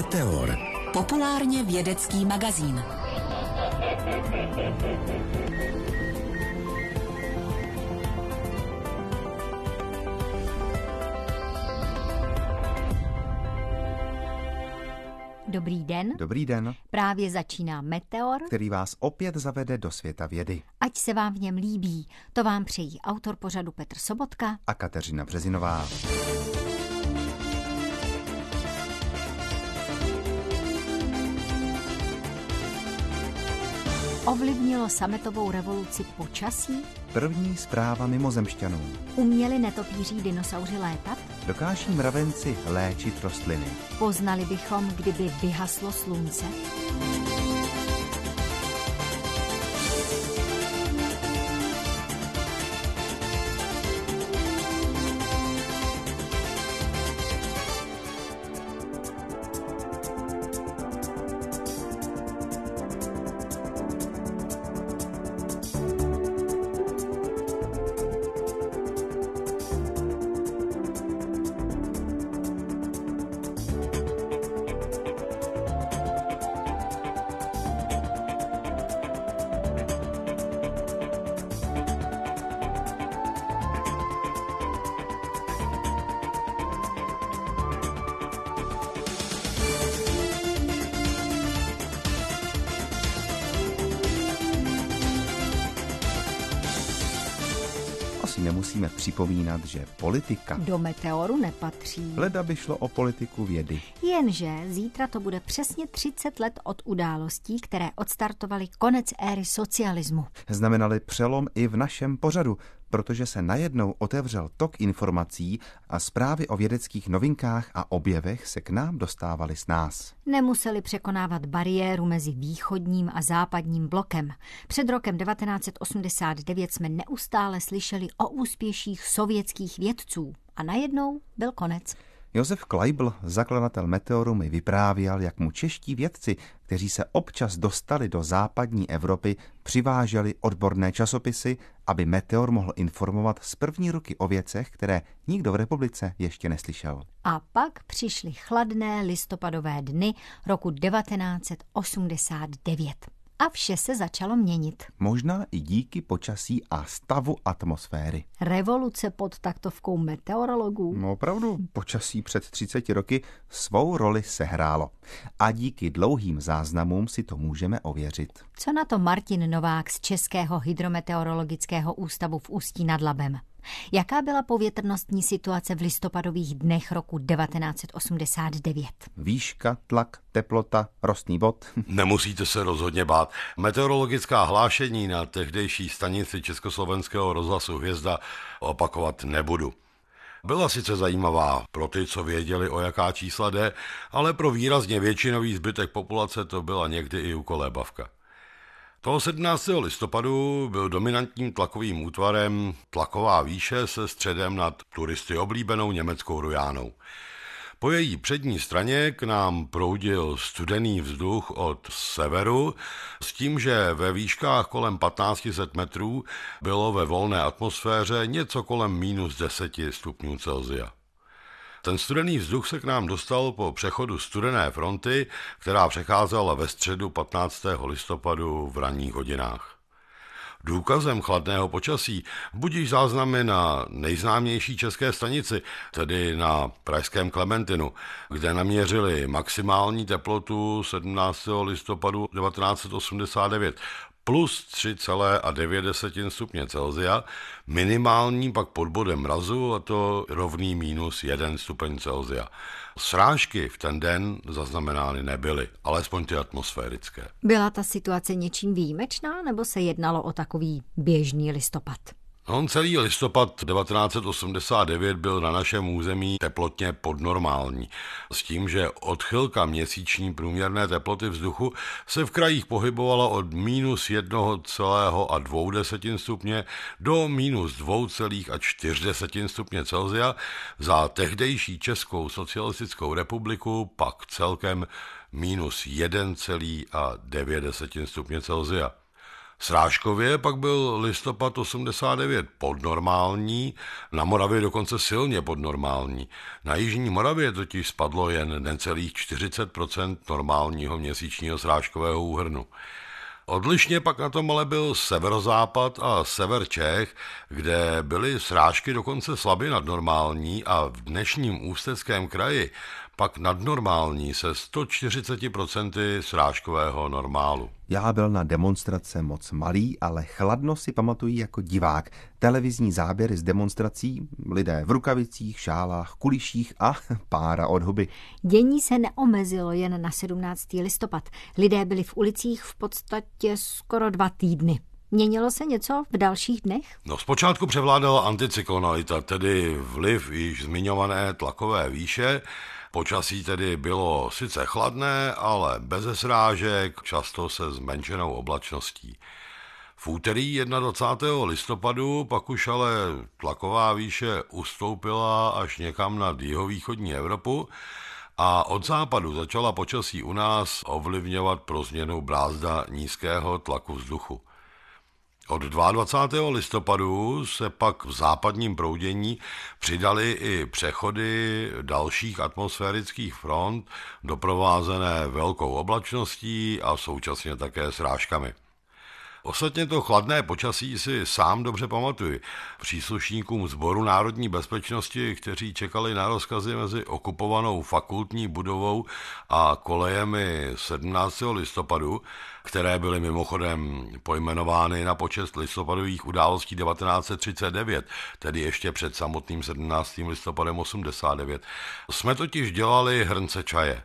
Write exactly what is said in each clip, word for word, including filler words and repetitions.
Meteor. Populárně vědecký magazín. Dobrý den. Dobrý den. Právě začíná Meteor, který vás opět zavede do světa vědy. Ať se vám v něm líbí. To vám přejí autor pořadu Petr Sobotka a Kateřina Březinová. Ovlivnilo sametovou revoluci počasí? První zpráva mimozemšťanů. Uměli netopíří dinosauři létat? Dokáží mravenci léčit rostliny? Poznali bychom, kdyby vyhaslo slunce? Nemusíme připomínat, že politika do Meteoru nepatří. Leda by šlo o politiku vědy. Jenže zítra to bude přesně třicet let od událostí, které odstartovaly konec éry socialismu. Znamenaly přelom i v našem pořadu, protože se najednou otevřel tok informací a zprávy o vědeckých novinkách a objevech se k nám dostávaly s nás. Nemuseli překonávat bariéru mezi východním a západním blokem. Před rokem devatenáct set osmdesát devět jsme neustále slyšeli o úspěších sovětských vědců a najednou byl konec. Josef Kleibl, zakladatel Meteoru, mi vyprávěl, jak mu čeští vědci, kteří se občas dostali do západní Evropy, přiváželi odborné časopisy, aby Meteor mohl informovat z první ruky o věcech, které nikdo v republice ještě neslyšel. A pak přišly chladné listopadové dny roku devatenáct set osmdesát devět. A vše se začalo měnit. Možná i díky počasí a stavu atmosféry. Revoluce pod taktovkou meteorologů. No opravdu, počasí před třiceti roky svou roli sehrálo. A díky dlouhým záznamům si to můžeme ověřit. Co na to Martin Novák z Českého hydrometeorologického ústavu v Ústí nad Labem? Jaká byla povětrnostní situace v listopadových dnech roku devatenáct set osmdesát devět? Výška, tlak, teplota, rostný bod? Nemusíte se rozhodně bát. Meteorologická hlášení na tehdejší stanici Československého rozhlasu Hvězda opakovat nebudu. Byla sice zajímavá pro ty, co věděli, o jaká čísla jde, ale pro výrazně většinový zbytek populace to byla někdy i ukolébavka. Toho sedmnáctého listopadu byl dominantním tlakovým útvarem tlaková výše se středem nad turisty oblíbenou německou Rujánou. Po její přední straně k nám proudil studený vzduch od severu s tím, že ve výškách kolem patnáct set metrů bylo ve volné atmosféře něco kolem minus deseti stupňů Celsia. Ten studený vzduch se k nám dostal po přechodu studené fronty, která přecházela ve středu patnáctého listopadu v ranních hodinách. Důkazem chladného počasí budí záznamy na nejznámější české stanici, tedy na pražském Klementinu, kde naměřili maximální teplotu sedmnáctého listopadu devatenáct set osmdesát devět plus tři celé devět stupně Celsia, minimální pak pod bodem mrazu, a to rovný minus jeden stupeň Celsia. Srážky v ten den zaznamenány nebyly, alespoň ty atmosférické. Byla ta situace něčím výjimečná, nebo se jednalo o takový běžný listopad? On celý listopad devatenáct set osmdesát devět byl na našem území teplotně podnormální, s tím, že odchylka měsíční průměrné teploty vzduchu se v krajích pohybovala od minus jednoho celého a dvou desetin stupně do minus dvou celých a čtyř desetin stupně Celsia, za tehdejší Českou socialistickou republiku pak celkem minus jeden celý a devět desetin stupně Celsia. Srážkově pak byl listopad osmdesát devět podnormální, na Moravě dokonce silně podnormální. Na jižní Moravě totiž spadlo jen necelých čtyřicet procent normálního měsíčního srážkového úhrnu. Odlišně pak na tom ale byl severozápad a sever Čech, kde byly srážky dokonce slabě nadnormální a v dnešním Ústeckém kraji pak nadnormální se sto čtyřicet procent srážkového normálu. Já byl na demonstrace moc malý, ale chladno si pamatují jako divák. Televizní záběry z demonstrací, lidé v rukavicích, šálách, kuliších a pára od huby. Dění se neomezilo jen na sedmnáctého listopad. Lidé byli v ulicích v podstatě skoro dva týdny. Měnilo se něco v dalších dnech? No, zpočátku převládala anticyklonalita, tedy vliv již zmiňované tlakové výše. Počasí tedy bylo sice chladné, ale bez srážek, často se zmenšenou oblačností. V úterý dvacátého prvního listopadu pak už ale tlaková výše ustoupila až někam nad jihovýchodní Evropu a od západu začala počasí u nás ovlivňovat pro změnu brázda nízkého tlaku vzduchu. Od dvacátého druhého listopadu se pak v západním proudění přidaly i přechody dalších atmosférických front, doprovázené velkou oblačností a současně také srážkami. Ostatně to chladné počasí si sám dobře pamatuji. Příslušníkům Sboru národní bezpečnosti, kteří čekali na rozkazy mezi okupovanou fakultní budovou a kolejemi sedmnáctého listopadu, které byly mimochodem pojmenovány na počest listopadových událostí devatenáct set třicet devět, tedy ještě před samotným sedmnáctým listopadem osmdesát devět, jsme totiž dělali hrnce čaje.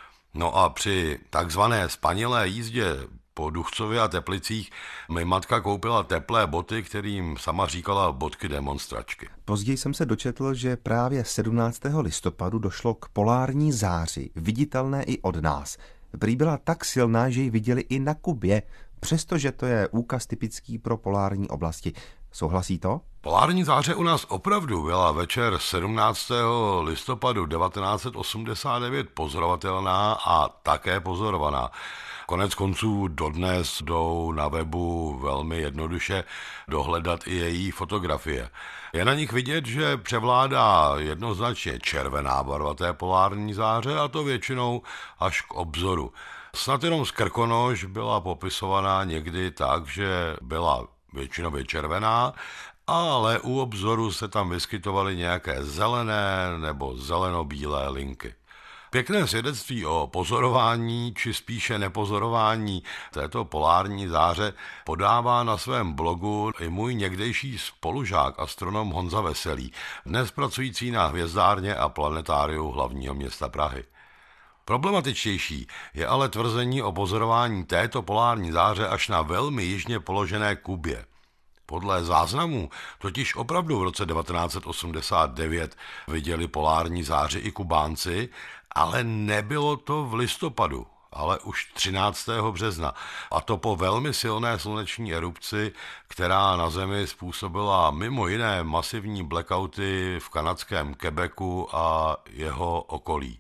No a při takzvané spanilé jízdě po Duchcově a Teplicích mi matka koupila teplé boty, kterým sama říkala bodky demonstračky. Později jsem se dočetl, že právě sedmnáctého listopadu došlo k polární záři, viditelné i od nás. Prý byla tak silná, že ji viděli i na Kubě, přestože to je úkaz typický pro polární oblasti. Souhlasí to? Polární záře u nás opravdu byla večer sedmnáctého listopadu devatenáct set osmdesát devět pozorovatelná a také pozorovaná. Konec konců dodnes jdou na webu velmi jednoduše dohledat i její fotografie. Je na nich vidět, že převládá jednoznačně červená barva té polární záře, a to většinou až k obzoru. Snad jenom z Krkonoš byla popisovaná někdy tak, že byla většinově červená, ale u obzoru se tam vyskytovaly nějaké zelené nebo zelenobílé linky. Pěkné svědectví o pozorování, či spíše nepozorování této polární záře podává na svém blogu i můj někdejší spolužák astronom Honza Veselý, dnes pracující na hvězdárně a planetáriu hlavního města Prahy. Problematičtější je ale tvrzení o pozorování této polární záře až na velmi jižně položené Kubě. Podle záznamů totiž opravdu v roce devatenáct set osmdesát devět viděli polární záři i Kubánci, ale nebylo to v listopadu, ale už třináctého března. A to po velmi silné sluneční erupci, která na Zemi způsobila mimo jiné masivní blackouty v kanadském Quebecu a jeho okolí.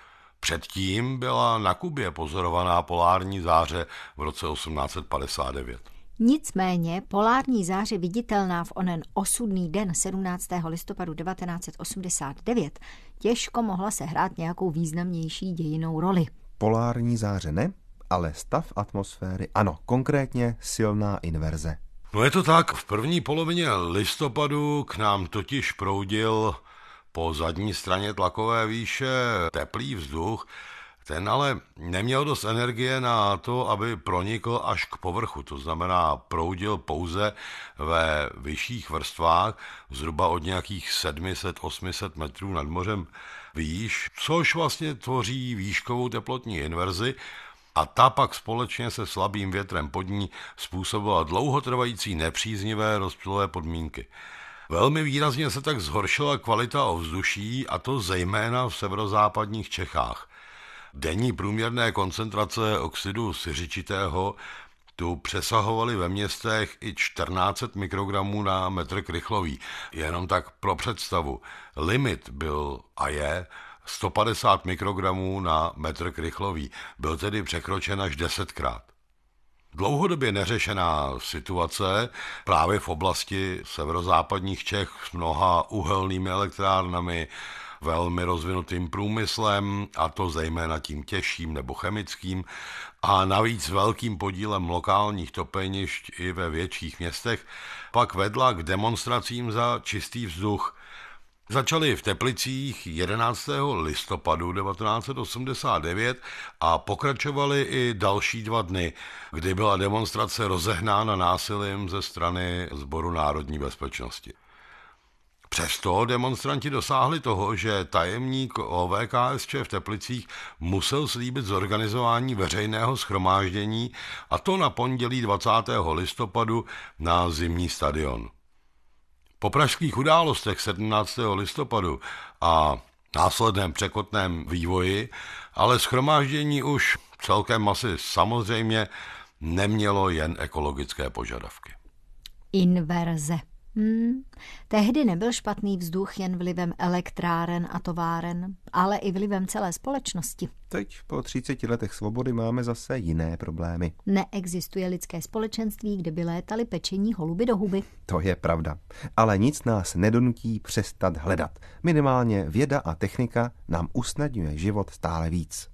Předtím byla na Kubě pozorovaná polární záře v roce osmnáct set padesát devět. Nicméně polární záře viditelná v onen osudný den sedmnáctého listopadu devatenáct set osmdesát devět těžko mohla sehrát nějakou významnější dějinnou roli. Polární záře ne, ale stav atmosféry ano, konkrétně silná inverze. No je to tak, v první polovině listopadu k nám totiž proudil po zadní straně tlakové výše teplý vzduch. Ten ale neměl dost energie na to, aby pronikl až k povrchu, to znamená proudil pouze ve vyšších vrstvách, zhruba od nějakých sedm set až osm set metrů nad mořem výš, což vlastně tvoří výškovou teplotní inverzi, a ta pak společně se slabým větrem pod ní způsobila dlouhotrvající nepříznivé rozptylové podmínky. Velmi výrazně se tak zhoršila kvalita ovzduší, a to zejména v severozápadních Čechách. Denní průměrné koncentrace oxidu siřičitého tu přesahovaly ve městech i čtrnáct set mikrogramů na metr krychlový. Jenom tak pro představu. Limit byl a je sto padesát mikrogramů na metr krychlový. Byl tedy překročen až desetkrát. Dlouhodobě neřešená situace právě v oblasti severozápadních Čech s mnoha uhelnými elektrárnami, velmi rozvinutým průmyslem, a to zejména tím těžším nebo chemickým, a navíc velkým podílem lokálních topenišť i ve větších městech, pak vedla k demonstracím za čistý vzduch. Začaly v Teplicích jedenáctého listopadu devatenáct set osmdesát devět a pokračovaly i další dva dny, kdy byla demonstrace rozehnána násilím ze strany Sboru národní bezpečnosti. Přesto demonstranti dosáhli toho, že tajemník O V K S Č v Teplicích musel slíbit zorganizování veřejného shromáždění, a to na pondělí dvacátého listopadu na Zimní stadion. Po pražských událostech sedmnáctého listopadu a následném překotném vývoji ale shromáždění už celkem asi samozřejmě nemělo jen ekologické požadavky. Inverze. Hmm. Tehdy nebyl špatný vzduch jen vlivem elektráren a továren, ale i vlivem celé společnosti. Teď po třiceti letech svobody máme zase jiné problémy. Neexistuje lidské společenství, kde by létaly pečení holuby do huby. To je pravda. Ale nic nás nedonutí přestat hledat. Minimálně věda a technika nám usnadňuje život stále víc.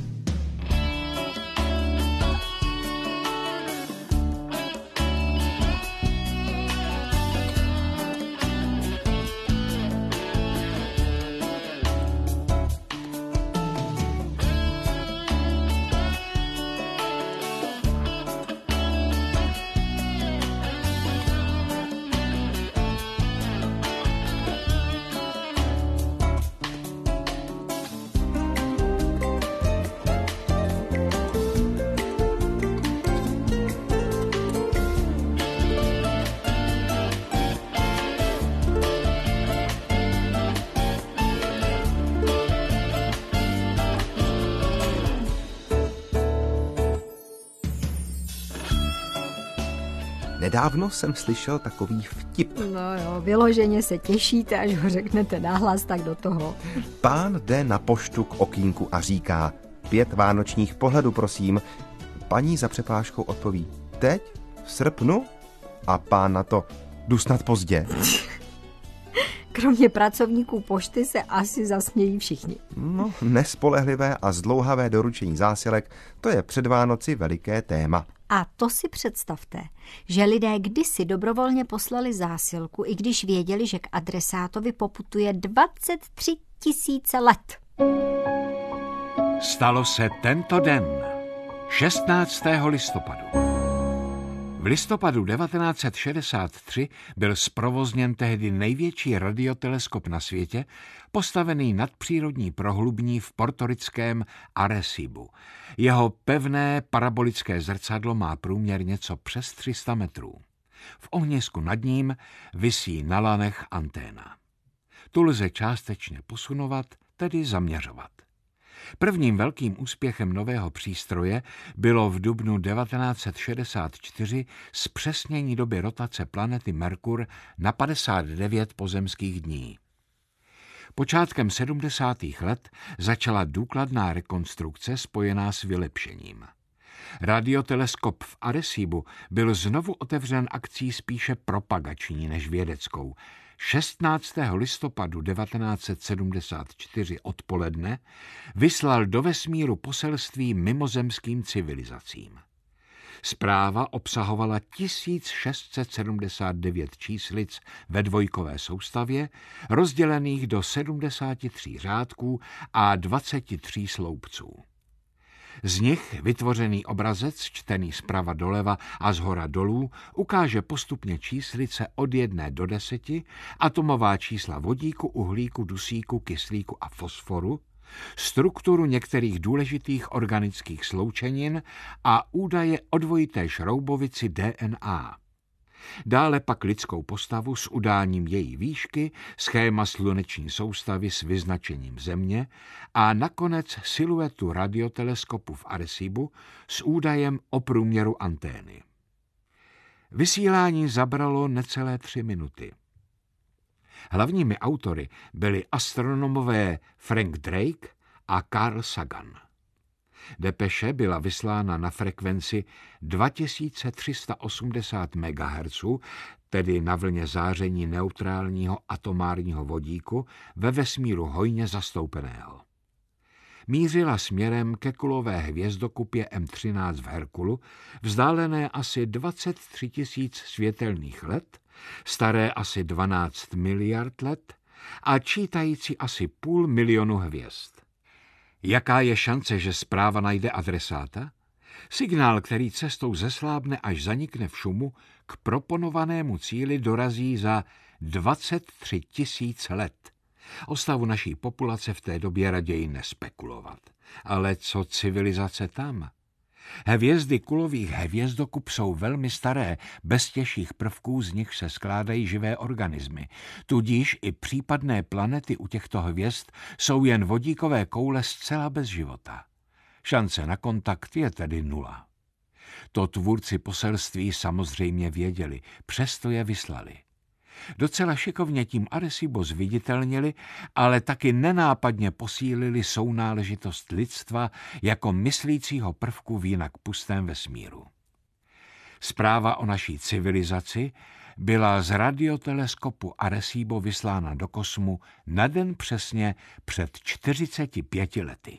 Nedávno jsem slyšel takový vtip. No jo, vyloženě se těšíte, až ho řeknete nahlas, tak do toho. Pán jde na poštu k okýnku a říká: pět vánočních pohledů, prosím. Paní za přepážkou odpoví: teď? V srpnu? A pán na to: jdu snad pozdě. Kromě pracovníků pošty se asi zasmějí všichni. No, nespolehlivé a zdlouhavé doručení zásilek, to je před Vánoci veliké téma. A to si představte, že lidé kdysi dobrovolně poslali zásilku, i když věděli, že k adresátovi poputuje dvacet tři tisíce let. Stalo se tento den, šestnáctého listopadu. V listopadu devatenáct set šedesát tři byl zprovozněn tehdy největší radioteleskop na světě, postavený nad přírodní prohlubní v portorickém Arecibu. Jeho pevné parabolické zrcadlo má průměr něco přes tři sta metrů. V ohnisku nad ním visí na lanech anténa. Tu lze částečně posunovat, tedy zaměřovat. Prvním velkým úspěchem nového přístroje bylo v dubnu devatenáct set šedesát čtyři zpřesnění doby rotace planety Merkur na padesát devět pozemských dní. Počátkem sedmdesátých let začala důkladná rekonstrukce spojená s vylepšením. Radioteleskop v Arecibu byl znovu otevřen akcí spíše propagační než vědeckou. šestnáctého listopadu devatenáct set sedmdesát čtyři odpoledne vyslal do vesmíru poselství mimozemským civilizacím. Zpráva obsahovala tisíc šest set sedmdesát devět číslic ve dvojkové soustavě, rozdělených do sedmdesáti tří řádků a dvaceti tří sloupců. Z nich vytvořený obrazec, čtený zprava doleva a zhora dolů, ukáže postupně číslice od jedné do deseti, atomová čísla vodíku, uhlíku, dusíku, kyslíku a fosforu, strukturu některých důležitých organických sloučenin a údaje o dvojité šroubovici D N A. Dále pak lidskou postavu s udáním její výšky, schéma sluneční soustavy s vyznačením Země a nakonec siluetu radioteleskopu v Arecibu s údajem o průměru antény. Vysílání zabralo necelé tři minuty. Hlavními autory byli astronomové Frank Drake a Carl Sagan. Depeše byla vyslána na frekvenci dva tisíce tři sta osmdesát megahertzů, tedy na vlně záření neutrálního atomárního vodíku ve vesmíru hojně zastoupeného. Mířila směrem ke kulové hvězdokupě M třináct v Herkulu, vzdálené asi dvacet tři tisíc světelných let, staré asi dvanáct miliard let a čítající asi půl milionu hvězd. Jaká je šance, že zpráva najde adresáta? Signál, který cestou zeslábne, až zanikne v šumu, k proponovanému cíli dorazí za dvacet tři tisíc let. O stavu naší populace v té době raději nespekulovat. Ale co civilizace tam? Hvězdy kulových hvězdokup jsou velmi staré, bez těžších prvků z nich se skládají živé organismy. Tudíž i případné planety u těchto hvězd jsou jen vodíkové koule zcela bez života. Šance na kontakt je tedy nula. To tvůrci poselství samozřejmě věděli, přesto je vyslali. Docela šikovně tím Arecibo zviditelnili, ale taky nenápadně posílili sounáležitost lidstva jako myslícího prvku v jinak pustém vesmíru. Zpráva o naší civilizaci byla z radioteleskopu Arecibo vyslána do kosmu na den přesně před čtyřiceti pěti lety.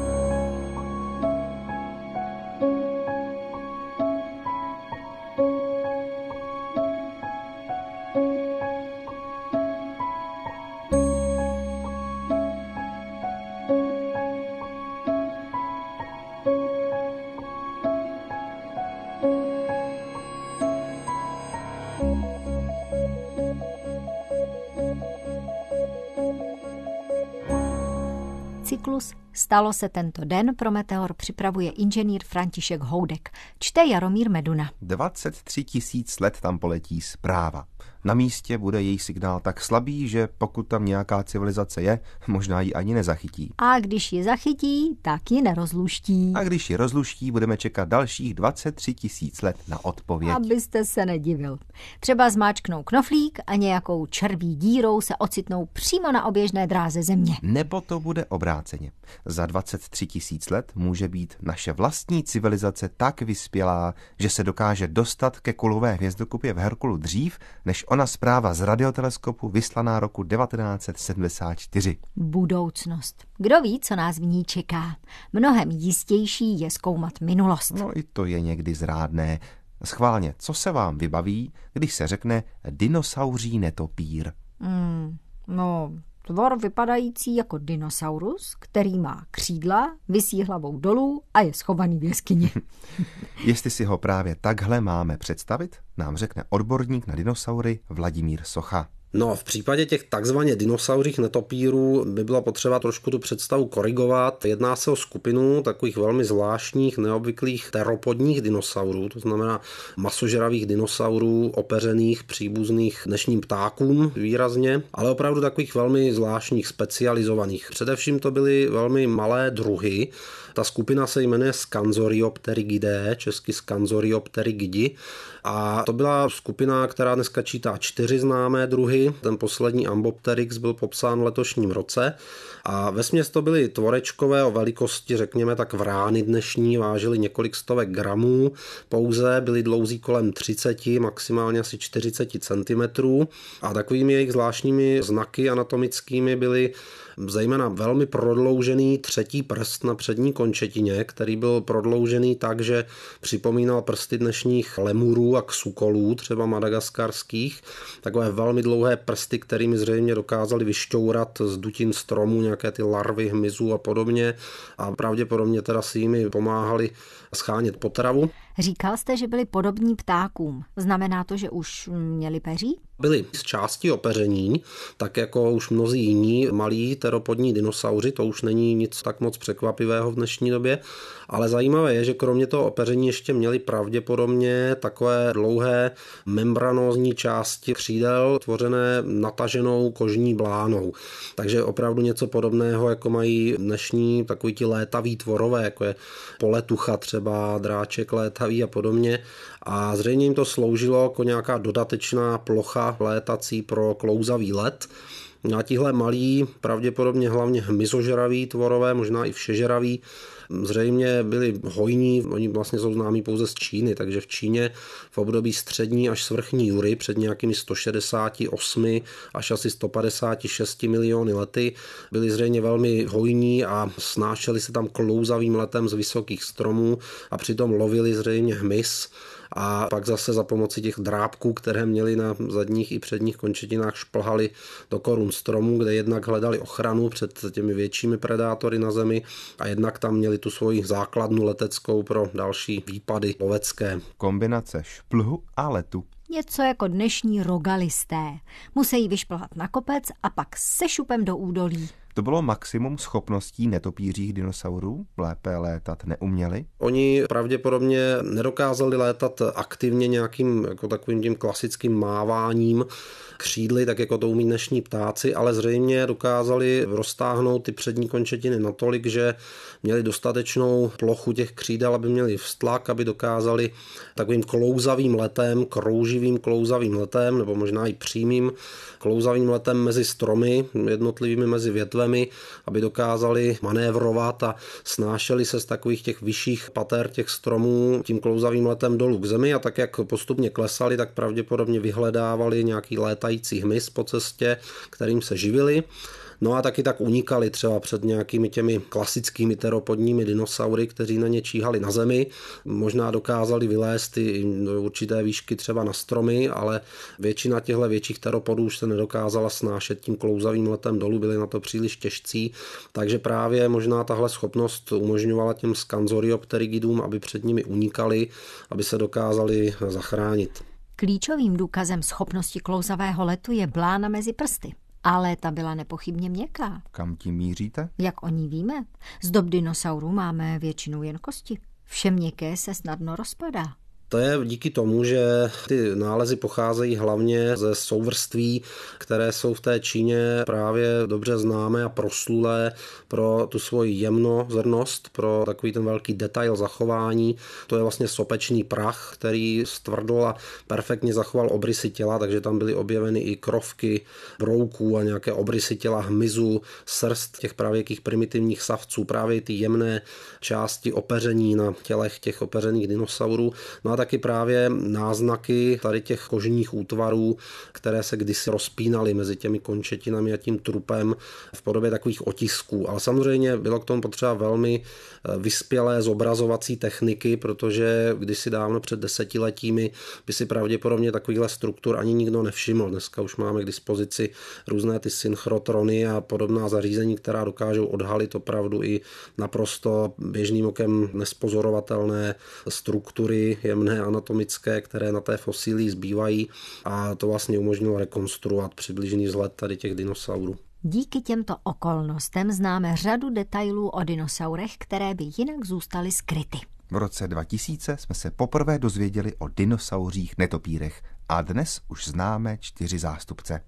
Cyklus Stalo se tento den pro Meteor připravuje inženýr František Houdek. Čte Jaromír Meduna. dvacet tři tisíc let tam poletí zpráva. Na místě bude její signál tak slabý, že pokud tam nějaká civilizace je, možná ji ani nezachytí. A když ji zachytí, tak ji nerozluští. A když ji rozluští, budeme čekat dalších dvacet tři tisíc let na odpověď. Abyste se nedivil. Třeba zmáčknou knoflík a nějakou červí dírou se ocitnou přímo na oběžné dráze Země. Nebo to bude obráceně. Za dvacet tři tisíc let může být naše vlastní civilizace tak vyspělá, že se dokáže dostat ke kulové hvězdokupě v Herkulu dřív, než ona zpráva z radioteleskopu vyslaná roku devatenáct set sedmdesát čtyři. Budoucnost. Kdo ví, co nás v ní čeká? Mnohem jistější je zkoumat minulost. No i to je někdy zrádné. Schválně, co se vám vybaví, když se řekne dinosauří netopír? Hmm, no... Tvor vypadající jako dinosaurus, který má křídla, visí hlavou dolů a je schovaný v jeskyni. Jestli si ho právě takhle máme představit, nám řekne odborník na dinosaury Vladimír Socha. No, v případě těch takzvaně dinosaurích netopírů by bylo potřeba trošku tu představu korigovat. Jedná se o skupinu takových velmi zvláštních, neobvyklých teropodních dinosaurů, to znamená masožravých dinosaurů, opeřených, příbuzných dnešním ptákům výrazně, ale opravdu takových velmi zvláštních, specializovaných. Především to byly velmi malé druhy. Ta skupina se jmenuje Scanzoriopterigidae, česky Scanzoriopterigidi, a to byla skupina, která dneska čítá čtyři známé druhy. Ten poslední Ambopteryx byl popsán v letošním roce. A vesměs to byly tvorečkové o velikosti, řekněme tak vrány dnešní, vážily několik stovek gramů, pouze byly dlouzí kolem třicet, maximálně asi čtyřicet centimetrů. A takovými jejich zvláštními znaky anatomickými byly zejména velmi prodloužený třetí prst na přední končetině, který byl prodloužený tak, že připomínal prsty dnešních lemurů a ksukolů, třeba madagaskarských. Takové velmi dlouhé prsty, kterými zřejmě dokázali vyšťourat z dutin stromů nějaké ty larvy, hmyzu a podobně. A pravděpodobně teda si jimi pomáhali schánět potravu. Říkal jste, že byli podobní ptákům. Znamená to, že už měli peří? Byli z části opeření, tak jako už mnozí jiní malí teropodní dinosauři, to už není nic tak moc překvapivého v dnešní době, ale zajímavé je, že kromě toho opeření ještě měli pravděpodobně takové dlouhé membranózní části křídel tvořené nataženou kožní blánou. Takže opravdu něco podobného, jako mají dnešní takový ti létaví tvorové, jako je poletucha třeba, dráček létavý a podobně. A zřejmě jim to sloužilo jako nějaká dodatečná plocha létací pro klouzavý let. A tihle malí, pravděpodobně hlavně hmyzožraví tvorové, možná i všežraví, zřejmě byli hojní, oni vlastně jsou známí pouze z Číny, takže v Číně v období střední až svrchní jury před nějakými sto šedesát osm až asi sto padesát šest miliony lety byli zřejmě velmi hojní a snášeli se tam klouzavým letem z vysokých stromů a přitom lovili zřejmě hmyz. A pak zase za pomoci těch drápků, které měli na zadních i předních končetinách, šplhali do korun stromů, kde jednak hledali ochranu před těmi většími predátory na zemi a jednak tam měli tu svoji základnu leteckou pro další výpady lovecké. Kombinace šplhu a letu. Něco jako dnešní rogalisté. Musí vyšplhat na kopec a pak se šupem do údolí. To bylo maximum schopností netopířích dinosaurů? Lépe létat neuměli? Oni pravděpodobně nedokázali létat aktivně nějakým jako takovým tím klasickým máváním křídly, tak jako to umí dnešní ptáci, ale zřejmě dokázali roztáhnout ty přední končetiny natolik, že měli dostatečnou plochu těch křídel, aby měli vztlak, aby dokázali takovým klouzavým letem, krouživým klouzavým letem, nebo možná i přímým klouzavým letem mezi stromy, jednotlivými mezi větvemi, aby dokázali manévrovat a snášeli se z takových těch vyšších pater těch stromů tím klouzavým letem dolů k zemi a tak, jak postupně klesali, tak pravděpodobně vyhledávali nějaký létající hmyz po cestě, kterým se živili. No a taky tak unikali třeba před nějakými těmi klasickými teropodními dinosaury, kteří na ně číhali na zemi. Možná dokázali vylézt i do určité výšky třeba na stromy, ale většina těchto větších teropodů už se nedokázala snášet tím klouzavým letem dolů, byli na to příliš těžcí. Takže právě možná tahle schopnost umožňovala těm skanzoriopterygidům, aby před nimi unikali, aby se dokázali zachránit. Klíčovým důkazem schopnosti klouzavého letu je blána mezi prsty. Ale ta byla nepochybně měkká. Kam tím míříte? Jak o ní víme? Z dob dinosaurů máme většinou jen kosti. Vše měkké se snadno rozpadá. To je díky tomu, že ty nálezy pocházejí hlavně ze souvrství, které jsou v té Číně právě dobře známé a proslulé pro tu svoji jemnozrnost, pro takový ten velký detail zachování. To je vlastně sopečný prach, který stvrdl a perfektně zachoval obrysy těla, takže tam byly objeveny i krovky brouků a nějaké obrysy těla hmyzu, srst těch pravěkých primitivních savců, právě ty jemné části opeření na tělech těch opeřených dinosaurů. No a taky právě náznaky tady těch kožních útvarů, které se kdysi rozpínaly mezi těmi končetinami a tím trupem v podobě takových otisků. Ale samozřejmě bylo k tomu potřeba velmi vyspělé zobrazovací techniky, protože kdysi dávno před desetiletími by si pravděpodobně takovýchhle struktur ani nikdo nevšiml. Dneska už máme k dispozici různé ty synchrotrony a podobná zařízení, která dokážou odhalit opravdu i naprosto běžným okem nespozorovatelné struktury jemné anatomické, které na té fosílii zbývají a to vlastně umožnilo rekonstruovat přibližný vzhled tady těch dinosaurů. Díky těmto okolnostem známe řadu detailů o dinosaurech, které by jinak zůstaly skryty. V roce dva tisíce jsme se poprvé dozvěděli o dinosauřích netopírech a dnes už známe čtyři zástupce.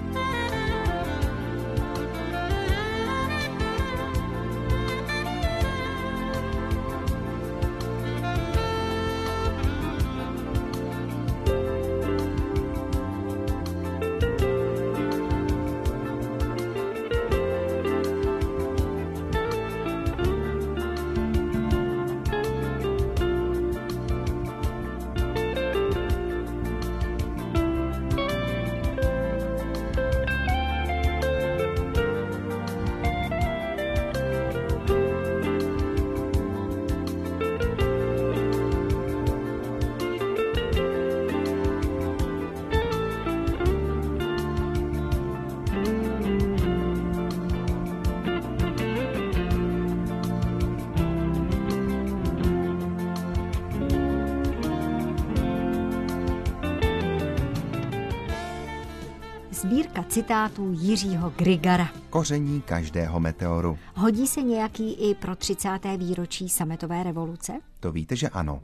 Sbírka citátů Jiřího Grigara. Koření každého meteoru. Hodí se nějaký i pro třicáté výročí sametové revoluce? To víte, že ano.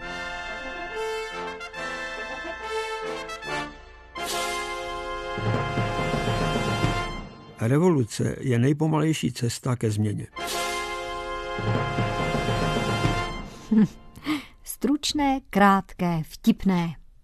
Revoluce je nejpomalejší cesta ke změně. Stručné, krátké, vtipné.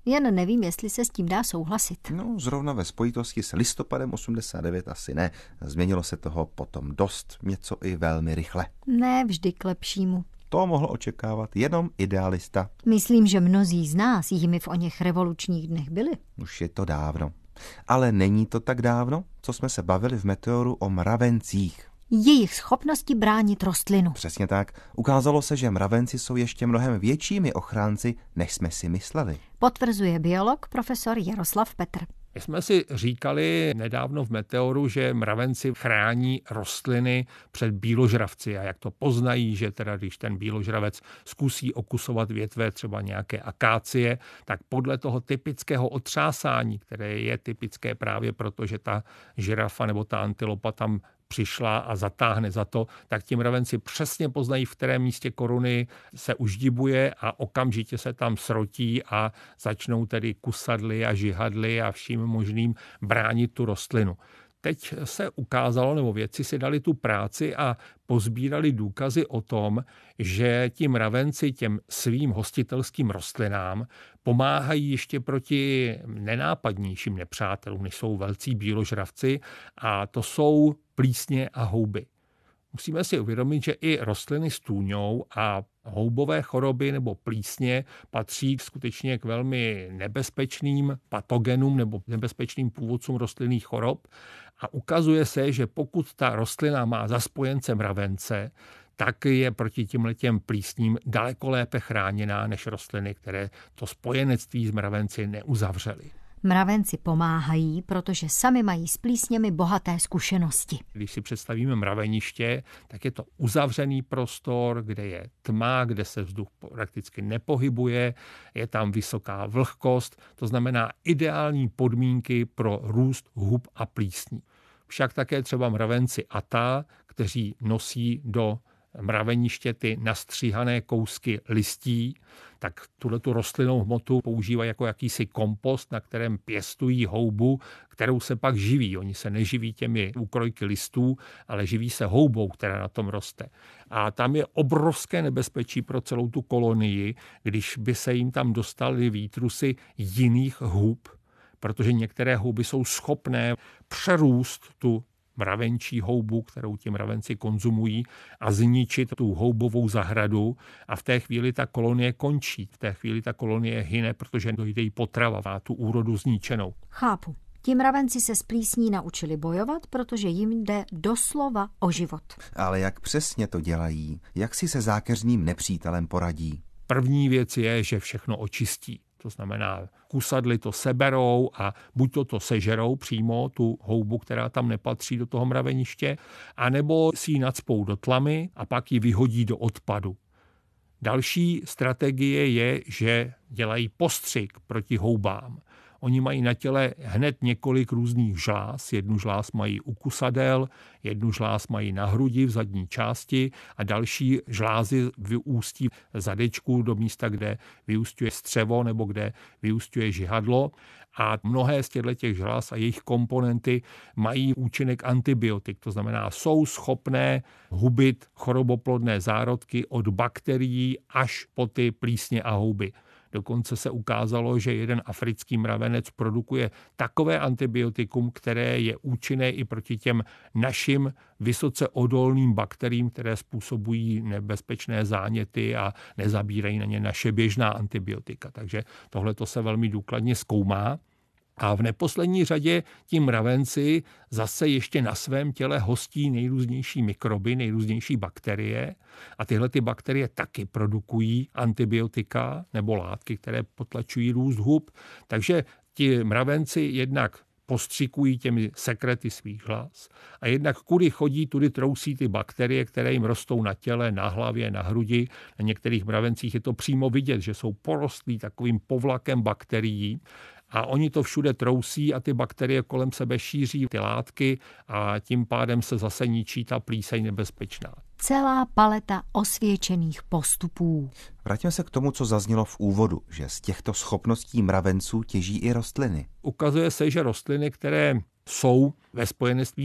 Jen nevím, jestli se s tím dá souhlasit. No, zrovna ve spojitosti s listopadem osmdesát devět asi ne. Změnilo se toho potom dost, něco i velmi rychle. Ne vždy k lepšímu. To mohl očekávat jenom idealista. Myslím, že mnozí z nás jimi v oněch revolučních dnech byli. Už je to dávno. Ale není to tak dávno, co jsme se bavili v Meteoru o mravencích. Jejich schopnosti bránit rostlinu. Přesně tak. Ukázalo se, že mravenci jsou ještě mnohem většími ochránci, než jsme si mysleli. Potvrzuje biolog profesor Jaroslav Petr. My jsme si říkali nedávno v Meteoru, že mravenci chrání rostliny před bíložravci a jak to poznají, že teda když ten bíložravec zkusí okusovat větve třeba nějaké akácie, tak podle toho typického otřásání, které je typické právě proto, že ta žirafa nebo ta antilopa tam přišla a zatáhne za to, tak ti mravenci přesně poznají, v kterém místě koruny se uždibuje a okamžitě se tam srotí a začnou tedy kusadly a žihadly a vším možným bránit tu rostlinu. Teď se ukázalo, nebo vědci si dali tu práci a pozbírali důkazy o tom, že ti mravenci těm svým hostitelským rostlinám pomáhají ještě proti nenápadnějším nepřátelům, než jsou velcí bíložravci, a to jsou plísně a houby. Musíme si uvědomit, že i rostliny s tůňou a houbové choroby nebo plísně patří skutečně k velmi nebezpečným patogenům nebo nebezpečným původcům rostlinných chorob. A ukazuje se, že pokud ta rostlina má za spojence mravence, tak je proti těmhletěm plísním daleko lépe chráněná než rostliny, které to spojenectví s mravenci neuzavřely. Mravenci pomáhají, protože sami mají s plísněmi bohaté zkušenosti. Když si představíme mraveniště, tak je to uzavřený prostor, kde je tma, kde se vzduch prakticky nepohybuje, je tam vysoká vlhkost, to znamená ideální podmínky pro růst hub a plísní. Však také třeba mravenci ata, kteří nosí do mraveniště ty nastříhané kousky listí, tak tuhletu rostlinnou hmotu používají jako jakýsi kompost, na kterém pěstují houbu, kterou se pak živí. Oni se neživí těmi úkrojky listů, ale živí se houbou, která na tom roste. A tam je obrovské nebezpečí pro celou tu kolonii, když by se jim tam dostaly výtrusy jiných hub, protože některé houby jsou schopné přerůst tu mravenčí houbu, kterou ti mravenci konzumují, a zničit tu houbovou zahradu, a v té chvíli ta kolonie končí. V té chvíli ta kolonie hyne, protože dojde jí potrava, má tu úrodu zničenou. Chápu. Ti mravenci se s plísní naučili bojovat, protože jim jde doslova o život. Ale jak přesně to dělají? Jak si se zákeřným nepřítelem poradí? První věc je, že všechno očistí. To znamená, kusadly to seberou a buď to to sežerou přímo, tu houbu, která tam nepatří do toho mraveniště, anebo si ji nacpou do tlamy a pak ji vyhodí do odpadu. Další strategie je, že dělají postřik proti houbám. Oni mají na těle hned několik různých žláz. Jednu žláz mají u kusadel, jednu žláz mají na hrudi v zadní části a další žlázy vyústí zadečku do místa, kde vyúsťuje střevo nebo kde vyúsťuje žihadlo. A mnohé z těchto žláz a jejich komponenty mají účinek antibiotik. To znamená, jsou schopné hubit choroboplodné zárodky od bakterií až po ty plísně a houby. Dokonce se ukázalo, že jeden africký mravenec produkuje takové antibiotikum, které je účinné i proti těm našim vysoce odolným bakteriím, které způsobují nebezpečné záněty a nezabírají na ně naše běžná antibiotika. Takže tohle to se velmi důkladně zkoumá. A v neposlední řadě ti mravenci zase ještě na svém těle hostí nejrůznější mikroby, nejrůznější bakterie. A tyhle ty bakterie taky produkují antibiotika nebo látky, které potlačují růst hub. Takže ti mravenci jednak postřikují těmi sekrety svých žláz a jednak kudy chodí, tudy trousí ty bakterie, které jim rostou na těle, na hlavě, na hrudi. Na některých mravencích je to přímo vidět, že jsou porostlí takovým povlakem bakterií. A oni to všude trousí a ty bakterie kolem sebe šíří ty látky a tím pádem se zase ničí ta plíseň nebezpečná. Celá paleta osvědčených postupů. Vrátíme se k tomu, co zaznělo v úvodu, že z těchto schopností mravenců těží i rostliny. Ukazuje se, že rostliny, které jsou ve spojenectví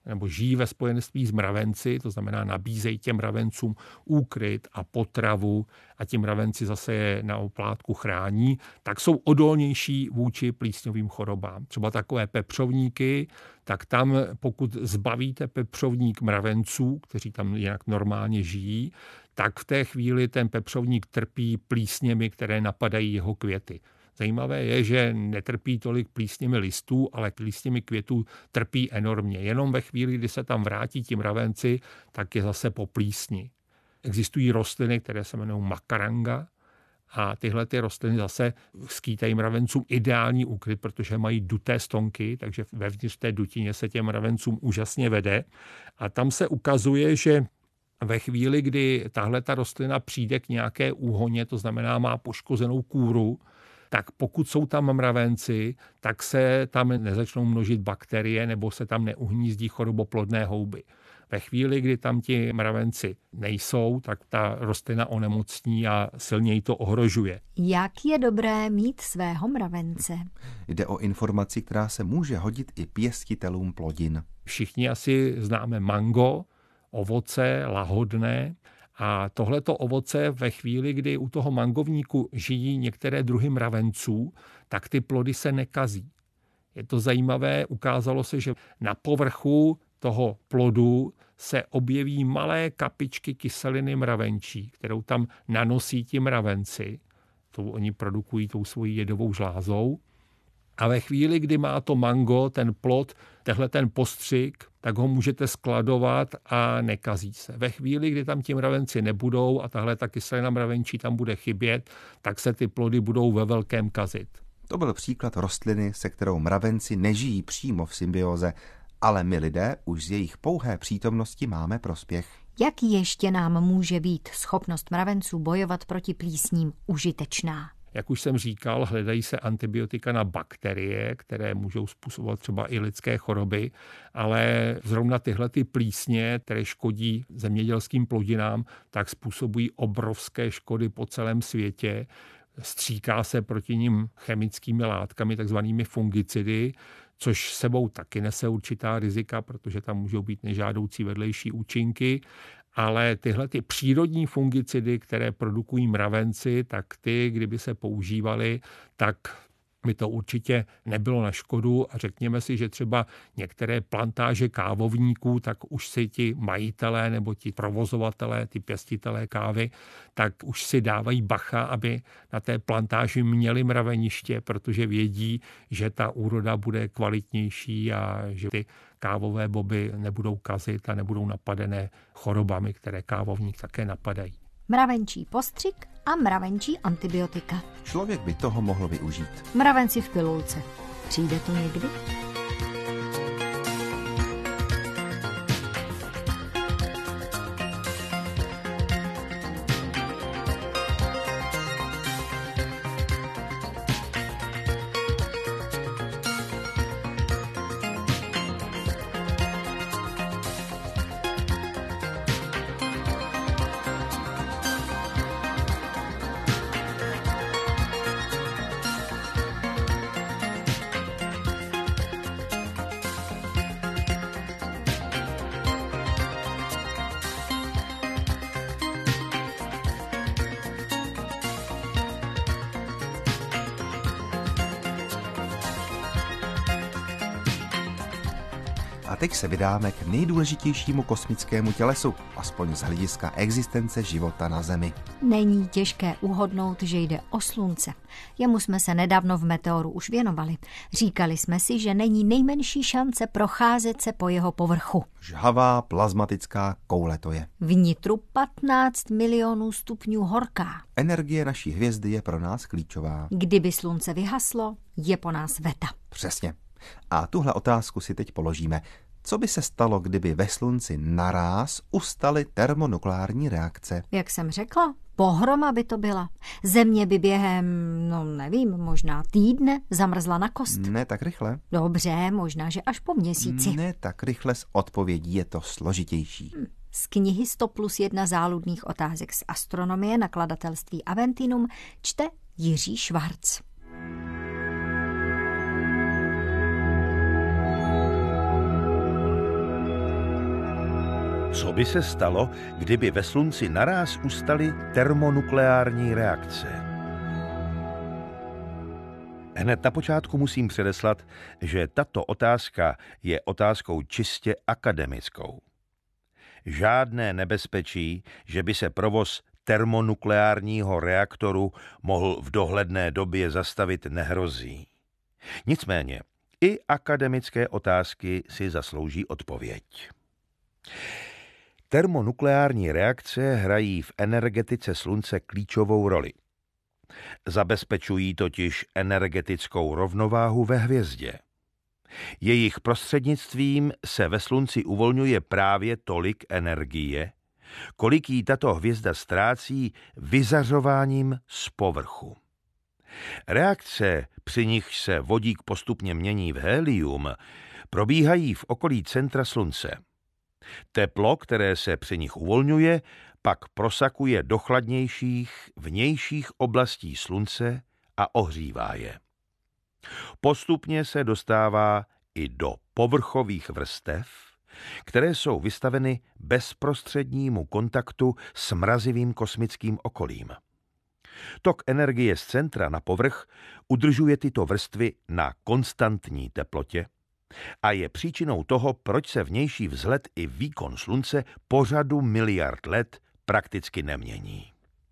nebo žijí ve spojenství s mravenci, to znamená nabízejí těm mravencům úkryt a potravu a ti mravenci zase je na oplátku chrání, tak jsou odolnější vůči plísňovým chorobám. Třeba takové pepřovníky, tak tam pokud zbavíte pepřovník mravenců, kteří tam jinak normálně žijí, tak v té chvíli ten pepřovník trpí plísněmi, které napadají jeho květy. Zajímavé je, že netrpí tolik plísněmi listů, ale plísněmi květů trpí enormně. Jenom ve chvíli, kdy se tam vrátí ti mravenci, tak je zase po plísni. Existují rostliny, které se jmenují makaranga a tyhle ty rostliny zase skýtají mravencům ideální úkryt, protože mají duté stonky, takže vevnitř té dutině se těm mravencům úžasně vede. A tam se ukazuje, že ve chvíli, kdy tahle ta rostlina přijde k nějaké úhoně, to znamená má poškozenou kůru, tak pokud jsou tam mravenci, tak se tam nezačnou množit bakterie nebo se tam neuhnízdí choroboplodné houby. Ve chvíli, kdy tam ti mravenci nejsou, tak ta rostlina onemocní a silněji to ohrožuje. Jak je dobré mít svého mravence? Jde o informaci, která se může hodit i pěstitelům plodin. Všichni asi známe mango, ovoce lahodné. A tohleto ovoce ve chvíli, kdy u toho mangovníku žijí některé druhy mravenců, tak ty plody se nekazí. Je to zajímavé, ukázalo se, že na povrchu toho plodu se objeví malé kapičky kyseliny mravenčí, kterou tam nanosí ti mravenci. To oni produkují tou svojí jedovou žlázou. A ve chvíli, kdy má to mango, ten plod, tehle ten postřik, tak ho můžete skladovat a nekazí se. Ve chvíli, kdy tam ti mravenci nebudou a tahle ta kyselina mravenčí tam bude chybět, tak se ty plody budou ve velkém kazit. To byl příklad rostliny, se kterou mravenci nežijí přímo v symbióze, ale my lidé už z jejich pouhé přítomnosti máme prospěch. Jak ještě nám může být schopnost mravenců bojovat proti plísním užitečná? Jak už jsem říkal, hledají se antibiotika na bakterie, které můžou způsobovat třeba i lidské choroby, ale zrovna tyhle ty plísně, které škodí zemědělským plodinám, tak způsobují obrovské škody po celém světě. Stříká se proti nim chemickými látkami, takzvanými fungicidy, což sebou taky nese určitá rizika, protože tam můžou být nežádoucí vedlejší účinky. Ale tyhle ty přírodní fungicidy, které produkují mravenci, tak ty, kdyby se používaly, tak by to určitě nebylo na škodu a řekněme si, že třeba některé plantáže kávovníků, tak už si ti majitelé nebo ti provozovatelé, ty pěstitelé kávy, tak už si dávají bacha, aby na té plantáži měli mraveniště, protože vědí, že ta úroda bude kvalitnější a že ty kávové boby nebudou kazit a nebudou napadené chorobami, které kávovník také napadají. Mravenčí postřik a mravenčí antibiotika. Člověk by toho mohl využít. Mravenci v pilulce. Přijde to někdy? A teď se vydáme k nejdůležitějšímu kosmickému tělesu, aspoň z hlediska existence života na Zemi. Není těžké uhodnout, že jde o Slunce. Jemu jsme se nedávno v Meteoru už věnovali. Říkali jsme si, že není nejmenší šance procházet se po jeho povrchu. Žhavá plazmatická koule to je. Vnitru patnáct milionů stupňů horká. Energie naší hvězdy je pro nás klíčová. Kdyby Slunce vyhaslo, je po nás veta. Přesně. A tuhle otázku si teď položíme. Co by se stalo, kdyby ve Slunci naráz ustaly termonukleární reakce? Jak jsem řekla, pohroma by to byla. Země by během, no nevím, možná týdne zamrzla na kost. Ne tak rychle. Dobře, možná, že až po měsíci. Ne tak rychle, s odpovědí je to složitější. Hm. Z knihy sto plus jedna záludných otázek z astronomie nakladatelství Aventinum čte Jiří Švarc. Co by se stalo, kdyby ve Slunci naráz ustaly termonukleární reakce? Hned na počátku musím předeslat, že tato otázka je otázkou čistě akademickou. Žádné nebezpečí, že by se provoz termonukleárního reaktoru mohl v dohledné době zastavit, nehrozí. Nicméně i akademické otázky si zaslouží odpověď. Termonukleární reakce hrají v energetice Slunce klíčovou roli. Zabezpečují totiž energetickou rovnováhu ve hvězdě. Jejich prostřednictvím se ve Slunci uvolňuje právě tolik energie, kolik jí tato hvězda ztrácí vyzařováním z povrchu. Reakce, při nichž se vodík postupně mění v helium, probíhají v okolí centra Slunce. Teplo, které se při nich uvolňuje, pak prosakuje do chladnějších vnějších oblastí Slunce a ohřívá je. Postupně se dostává i do povrchových vrstev, které jsou vystaveny bezprostřednímu kontaktu s mrazivým kosmickým okolím. Tok energie z centra na povrch udržuje tyto vrstvy na konstantní teplotě a je příčinou toho, proč se vnější vzhled i výkon Slunce po řadu miliard let prakticky nemění.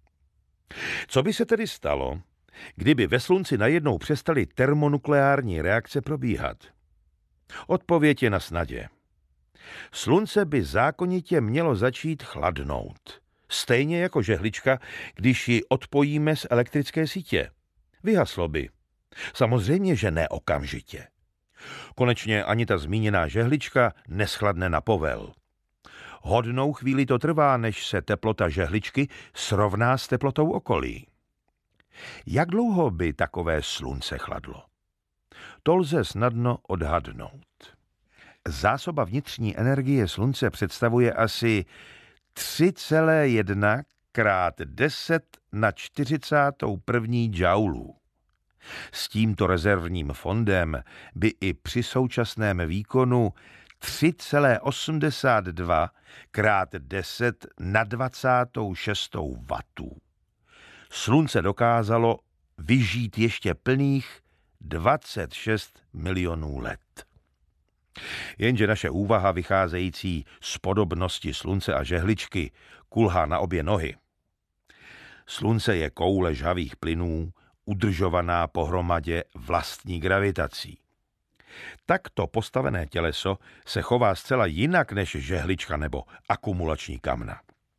Co by se tedy stalo, kdyby ve Slunci najednou přestaly termonukleární reakce probíhat? Odpověď je na snadě. Slunce by zákonitě mělo začít chladnout, stejně jako žehlička, když ji odpojíme z elektrické sítě. Vyhaslo by. Samozřejmě, že ne okamžitě. Konečně ani ta zmíněná žehlička neschladne na povel. Hodnou chvíli to trvá, než se teplota žehličky srovná s teplotou okolí. Jak dlouho by takové Slunce chladlo? To lze snadno odhadnout. Zásoba vnitřní energie Slunce představuje asi tři celé jedna krát deset na čtyřicátou první džaulů. S tímto rezervním fondem by i při současném výkonu tři celé osmdesát dva krát deset na dvacátou šestou wattů Slunce dokázalo vyžít ještě plných dvacet šest milionů let. Jenže naše úvaha vycházející z podobnosti Slunce a žehličky kulhá na obě nohy. Slunce je koule žhavých plynů, udržovaná pohromadě vlastní gravitací. Takto postavené těleso se chová zcela jinak než žehlička nebo akumulační kamna.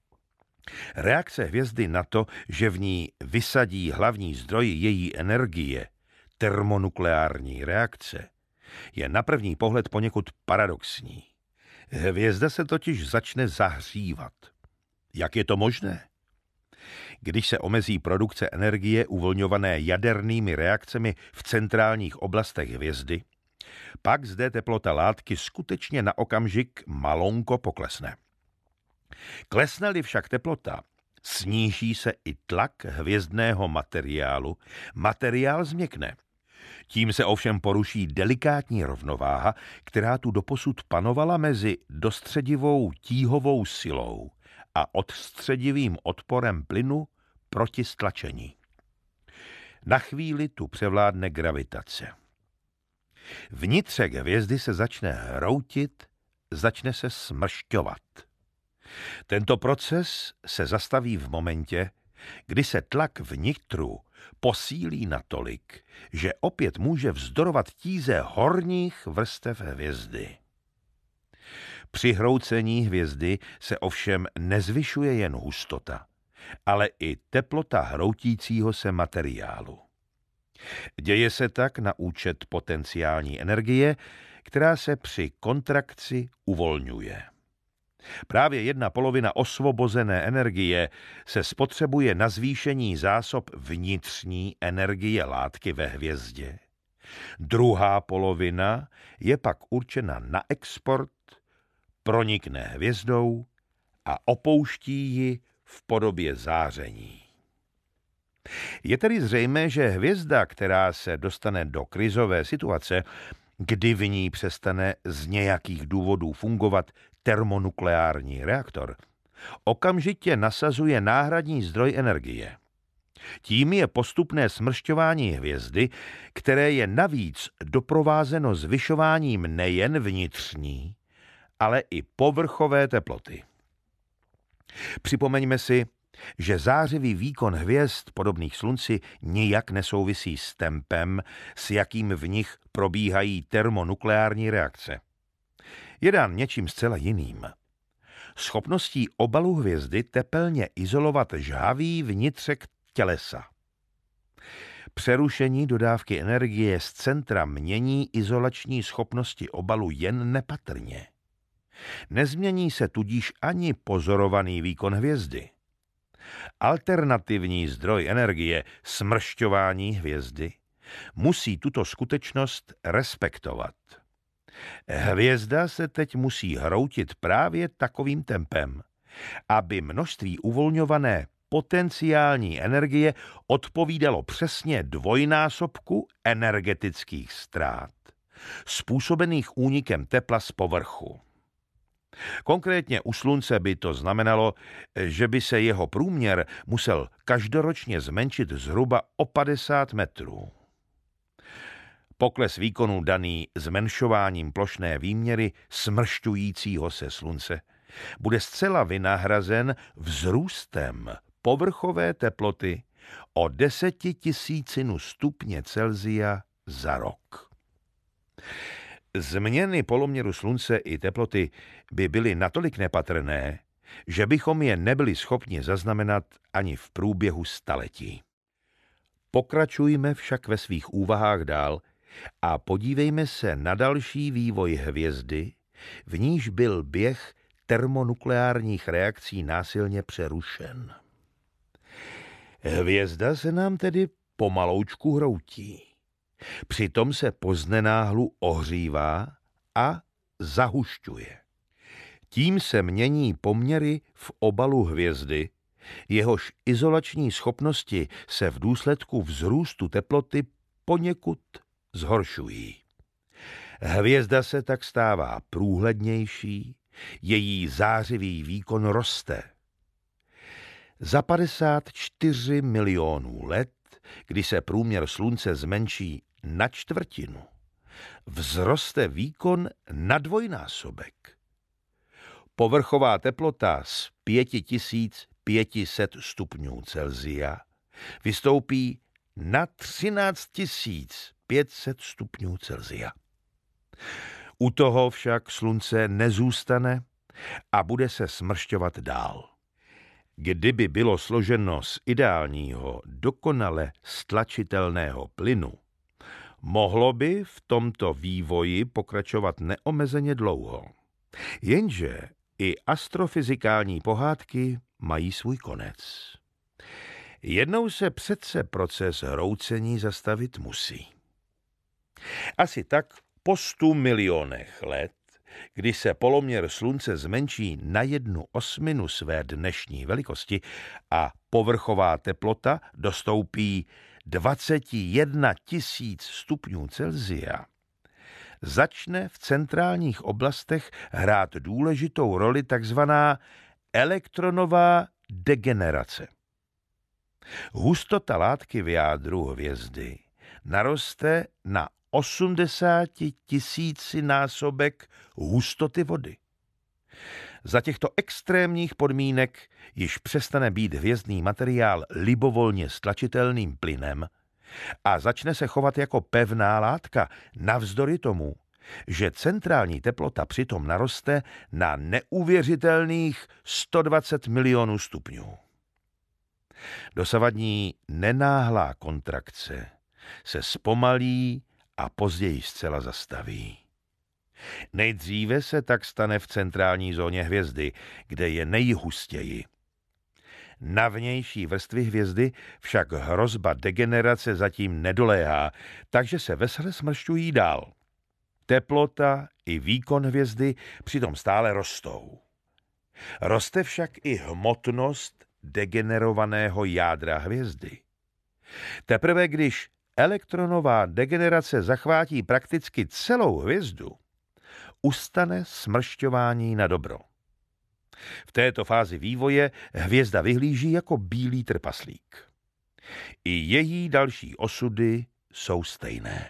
Reakce hvězdy na to, že v ní vysadí hlavní zdroj její energie, termonukleární reakce, je na první pohled poněkud paradoxní. Hvězda se totiž začne zahřívat. Jak je to možné? Když se omezí produkce energie uvolňované jadernými reakcemi v centrálních oblastech hvězdy, pak zde teplota látky skutečně na okamžik malonko poklesne. Klesne-li však teplota, sníží se i tlak hvězdného materiálu, materiál změkne. Tím se ovšem poruší delikátní rovnováha, která tu doposud panovala mezi dostředivou tíhovou silou a odstředivým odporem plynu proti stlačení. Na chvíli tu převládne gravitace. Vnitřek hvězdy se začne hroutit, začne se smršťovat. Tento proces se zastaví v momentě, kdy se tlak vnitru posílí natolik, že opět může vzdorovat tíze horních vrstev hvězdy. Při hroucení hvězdy se ovšem nezvyšuje jen hustota, ale i teplota hroutícího se materiálu. Děje se tak na účet potenciální energie, která se při kontrakci uvolňuje. Právě jedna polovina osvobozené energie se spotřebuje na zvýšení zásob vnitřní energie látky ve hvězdě. Druhá polovina je pak určena na export, pronikne hvězdou a opouští ji v podobě záření. Je tedy zřejmé, že hvězda, která se dostane do krizové situace, kdy v ní přestane z nějakých důvodů fungovat termonukleární reaktor, okamžitě nasazuje náhradní zdroj energie. Tím je postupné smršťování hvězdy, které je navíc doprovázeno zvyšováním nejen vnitřní, ale i povrchové teploty. Připomeňme si, že zářivý výkon hvězd podobných Slunci nijak nesouvisí s tempem, s jakým v nich probíhají termonukleární reakce. Je dán něčím zcela jiným. Schopností obalu hvězdy tepelně izolovat žhavý vnitřek tělesa. Přerušení dodávky energie z centra mění izolační schopnosti obalu jen nepatrně. Nezmění se tudíž ani pozorovaný výkon hvězdy. Alternativní zdroj energie, smršťování hvězdy, musí tuto skutečnost respektovat. Hvězda se teď musí hroutit právě takovým tempem, aby množství uvolňované potenciální energie odpovídalo přesně dvojnásobku energetických ztrát, způsobených únikem tepla z povrchu. Konkrétně u Slunce by to znamenalo, že by se jeho průměr musel každoročně zmenšit zhruba o padesát metrů. Pokles výkonu daný zmenšováním plošné výměry smršťujícího se Slunce bude zcela vynahrazen vzrůstem povrchové teploty o desetitisícinu stupně Celsia za rok. Změny poloměru Slunce i teploty by byly natolik nepatrné, že bychom je nebyli schopni zaznamenat ani v průběhu staletí. Pokračujme však ve svých úvahách dál a podívejme se na další vývoj hvězdy, v níž byl běh termonukleárních reakcí násilně přerušen. Hvězda se nám tedy pomaloučku hroutí. Přitom se poznenáhlu ohřívá a zahušťuje. Tím se mění poměry v obalu hvězdy, jehož izolační schopnosti se v důsledku vzrůstu teploty poněkud zhoršují. Hvězda se tak stává průhlednější, její zářivý výkon roste. Za padesát čtyři milionů let, kdy se průměr Slunce zmenší na čtvrtinu, vzroste výkon na dvojnásobek. Povrchová teplota z pět tisíc pět set stupňů Celsia vystoupí na třináct tisíc pět set stupňů Celsia. U toho však Slunce nezůstane a bude se smršťovat dál. Kdyby bylo složeno z ideálního, dokonale stlačitelného plynu, mohlo by v tomto vývoji pokračovat neomezeně dlouho. Jenže i astrofyzikální pohádky mají svůj konec. Jednou se přece proces hroucení zastavit musí. Asi tak po stu milionech let, kdy se poloměr Slunce zmenší na jednu osminu své dnešní velikosti a povrchová teplota dostoupí dvacet jedna tisíc stupňů Celsia, začne v centrálních oblastech hrát důležitou roli takzvaná elektronová degenerace. Hustota látky v jádru hvězdy naroste na osmdesátitisícinásobek hustoty vody. Za těchto extrémních podmínek již přestane být hvězdný materiál libovolně stlačitelným plynem a začne se chovat jako pevná látka navzdory tomu, že centrální teplota přitom naroste na neuvěřitelných sto dvacet milionů stupňů. Dosavadní nenáhlá kontrakce se zpomalí a později zcela zastaví. Nejdříve se tak stane v centrální zóně hvězdy, kde je nejhustěji. Na vnější vrstvy hvězdy však hrozba degenerace zatím nedoléhá, takže se vesele smršťují dál. Teplota i výkon hvězdy přitom stále rostou. Roste však i hmotnost degenerovaného jádra hvězdy. Teprve když elektronová degenerace zachvátí prakticky celou hvězdu, ustane smršťování na dobro. V této fázi vývoje hvězda vyhlíží jako bílý trpaslík. I její další osudy jsou stejné.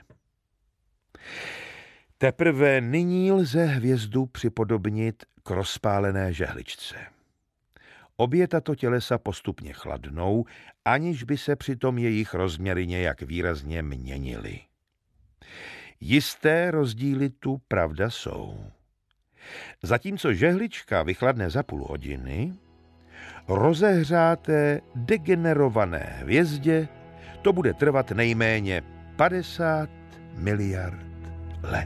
Teprve nyní lze hvězdu připodobnit k rozpálené žehličce. Obě tato tělesa postupně chladnou, aniž by se přitom jejich rozměry nějak výrazně měnily. Jisté rozdíly tu pravda jsou. Zatímco žehlička vychladne za půl hodiny, rozehřáté degenerované hvězdě to bude trvat nejméně padesát miliard let.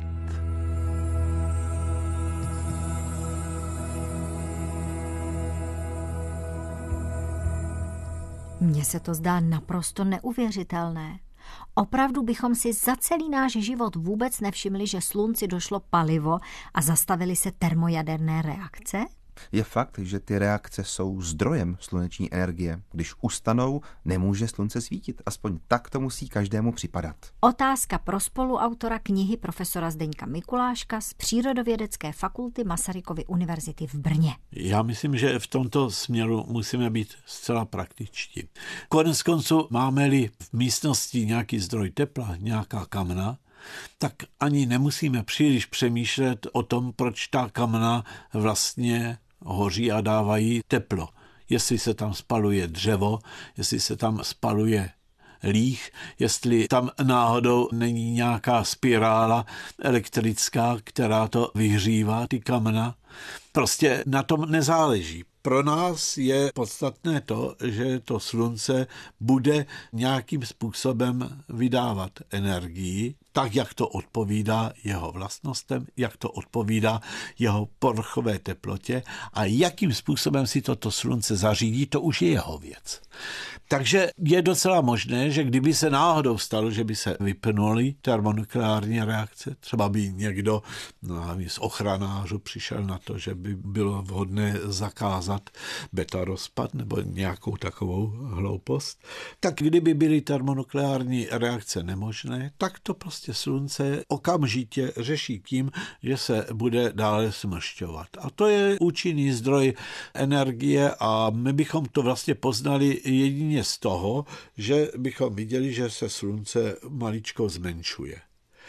Mně se to zdá naprosto neuvěřitelné. Opravdu bychom si za celý náš život vůbec nevšimli, že slunci došlo palivo a zastavily se termojaderné reakce? Je fakt, že ty reakce jsou zdrojem sluneční energie. Když ustanou, nemůže slunce svítit. Aspoň tak to musí každému připadat. Otázka pro spoluautora knihy profesora Zdeňka Mikuláška z Přírodovědecké fakulty Masarykovy univerzity v Brně. Já myslím, že v tomto směru musíme být zcela praktičtí. Konec konců, máme-li v místnosti nějaký zdroj tepla, nějaká kamna, tak ani nemusíme příliš přemýšlet o tom, proč ta kamna vlastně hoří a dávají teplo. Jestli se tam spaluje dřevo, jestli se tam spaluje líh, jestli tam náhodou není nějaká spirála elektrická, která to vyhřívá, ty kamna. Prostě na tom nezáleží. Pro nás je podstatné to, že to slunce bude nějakým způsobem vydávat energii, tak, jak to odpovídá jeho vlastnostem, jak to odpovídá jeho povrchové teplotě a jakým způsobem si toto slunce zařídí, to už je jeho věc. Takže je docela možné, že kdyby se náhodou stalo, že by se vypnuly termonukleární reakce, třeba by někdo no, z ochranářů přišel na to, že by bylo vhodné zakázat beta rozpad nebo nějakou takovou hloupost, tak kdyby byly termonukleární reakce nemožné, tak to prostě slunce okamžitě řeší tím, že se bude dále smršťovat. A to je účinný zdroj energie a my bychom to vlastně poznali jedině z toho, že bychom viděli, že se slunce maličko zmenšuje.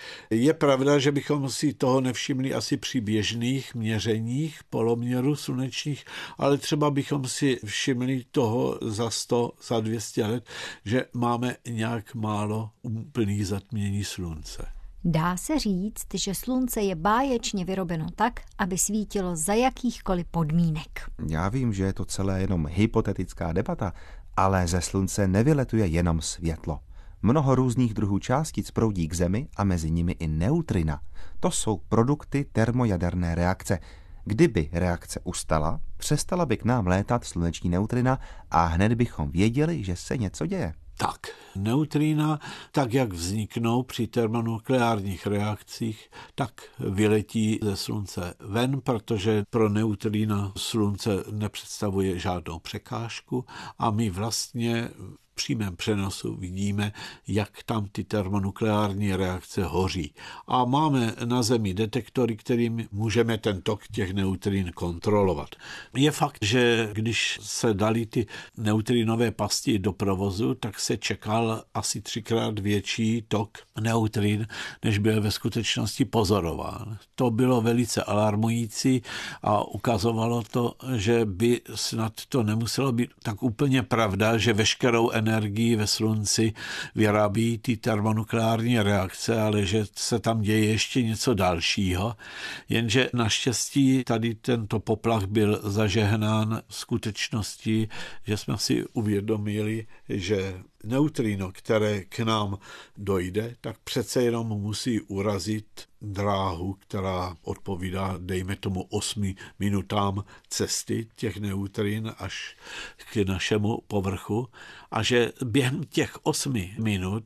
Je pravda, že bychom si toho nevšimli asi při běžných měřeních poloměru slunečních, ale třeba bychom si všimli toho za sto, za dvě stě let, že máme nějak málo úplných zatmění slunce. Dá se říct, že slunce je báječně vyrobeno tak, aby svítilo za jakýchkoliv podmínek. Já vím, že je to celé jenom hypotetická debata, ale ze slunce nevyletuje jenom světlo. Mnoho různých druhů částic proudí k Zemi a mezi nimi i neutrina. To jsou produkty termojaderné reakce. Kdyby reakce ustala, přestala by k nám létat sluneční neutrina a hned bychom věděli, že se něco děje. Tak, neutrina, tak jak vzniknou při termonukleárních reakcích, tak vyletí ze slunce ven, protože pro neutrina slunce nepředstavuje žádnou překážku a my vlastně v přímém přenosu vidíme, jak tam ty termonukleární reakce hoří. A máme na Zemi detektory, kterým můžeme ten tok těch neutrin kontrolovat. Je fakt, že když se dali ty neutrinové pasti do provozu, tak se čekal asi třikrát větší tok neutrin, než byl ve skutečnosti pozorován. To bylo velice alarmující a ukazovalo to, že by snad to nemuselo být tak úplně pravda, že veškerou energii ve slunci vyrábí ty termonukleární reakce, ale že se tam děje ještě něco dalšího. Jenže naštěstí tady tento poplach byl zažehnán skutečností, že jsme si uvědomili, že neutrino, které k nám dojde, tak přece jenom musí urazit dráhu, která odpovídá, dejme tomu, osmi minutám cesty těch neutrin až k našemu povrchu a že během těch osmi minut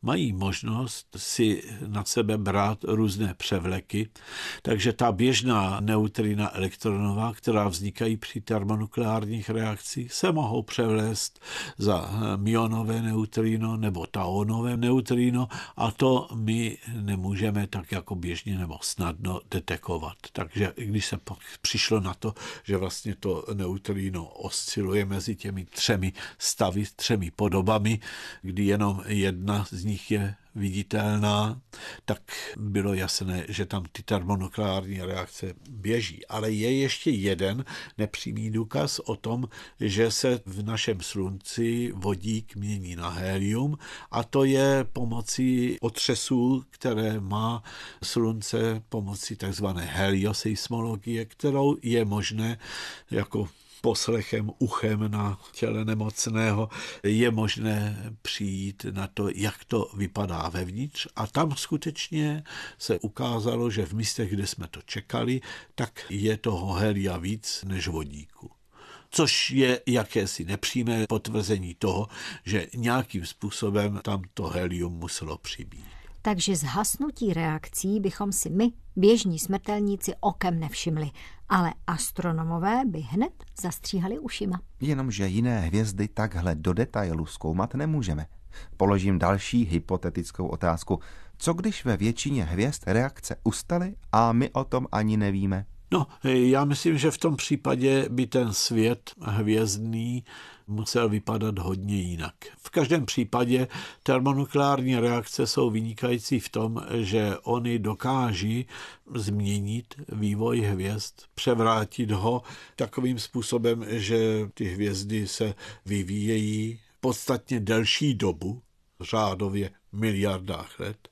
mají možnost si na sebe brát různé převleky, takže ta běžná neutrina elektronová, která vznikají při termonukleárních reakcích, se mohou převlézt za mionové neutrino nebo taonové neutrino a to my nemůžeme tak jako běžně nebo snadno detekovat. Takže když se pak přišlo na to, že vlastně to neutrino osciluje mezi těmi třemi stavy, třemi podobami, kdy jenom jedna z nich je viditelná, tak bylo jasné, že tam ty termonukleární reakce běží. Ale je ještě jeden nepřímý důkaz o tom, že se v našem slunci vodík mění na helium a to je pomocí otřesů, které má slunce pomocí takzvané helioseismologie, kterou je možné jako poslechem, uchem na těle nemocného je možné přijít na to, jak to vypadá vevnitř. A tam skutečně se ukázalo, že v místech, kde jsme to čekali, tak je toho helia víc než vodíku. Což je jakési nepřímé potvrzení toho, že nějakým způsobem tam to helium muselo přibýt. Takže zhasnutí reakcí bychom si my, běžní smrtelníci, okem nevšimli, ale astronomové by hned zastříhali ušima. Jenomže jiné hvězdy takhle do detailu zkoumat nemůžeme. Položím další hypotetickou otázku. Co když ve většině hvězd reakce ustaly a my o tom ani nevíme? No, já myslím, že v tom případě by ten svět hvězdný musel vypadat hodně jinak. V každém případě termonukleární reakce jsou vynikající v tom, že oni dokáží změnit vývoj hvězd, převrátit ho takovým způsobem, že ty hvězdy se vyvíjejí podstatně delší dobu, řádově miliardách let,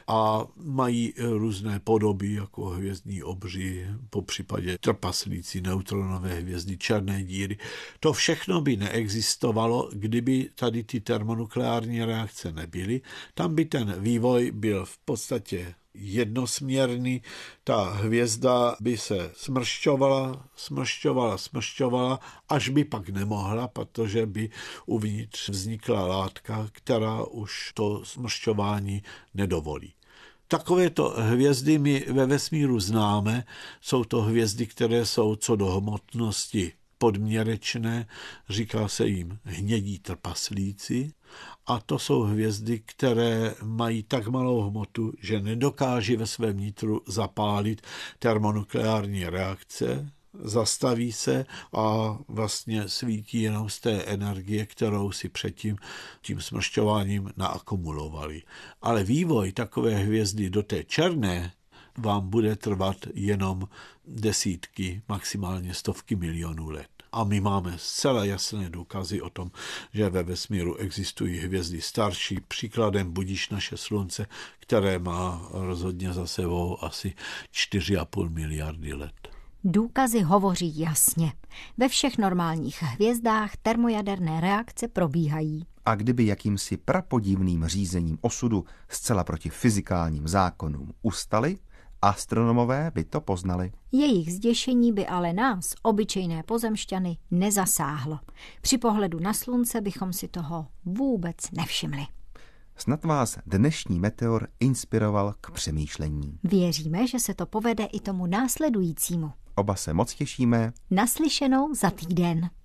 a mají různé podoby, jako hvězdní obři, po případě trpaslící neutronové hvězdy, černé díry. To všechno by neexistovalo, kdyby tady ty termonukleární reakce nebyly. Tam by ten vývoj byl v podstatě jednosměrný, ta hvězda by se smršťovala, smršťovala, smršťovala, až by pak nemohla, protože by uvnitř vznikla látka, která už to smršťování nedovolí. Takovéto hvězdy my ve vesmíru známe, jsou to hvězdy, které jsou co do hmotnosti podměrečné, říká se jim hnědí trpaslíci, a to jsou hvězdy, které mají tak malou hmotu, že nedokáží ve svém nitru zapálit termonukleární reakce, zastaví se a vlastně svítí jenom z té energie, kterou si předtím tím smršťováním naakumulovali. Ale vývoj takové hvězdy do té černé vám bude trvat jenom desítky, maximálně stovky milionů let. A my máme zcela jasné důkazy o tom, že ve vesmíru existují hvězdy starší. Příkladem budíš naše slunce, které má rozhodně za sebou asi čtyři a půl miliardy let. Důkazy hovoří jasně. Ve všech normálních hvězdách termojaderné reakce probíhají. A kdyby jakýmsi prapodivným řízením osudu zcela proti fyzikálním zákonům ustaly, astronomové by to poznali. Jejich zděšení by ale nás, obyčejné pozemšťany, nezasáhlo. Při pohledu na slunce bychom si toho vůbec nevšimli. Snad vás dnešní meteor inspiroval k přemýšlení. Věříme, že se to povede i tomu následujícímu. Oba se moc těšíme. Naslyšenou za týden.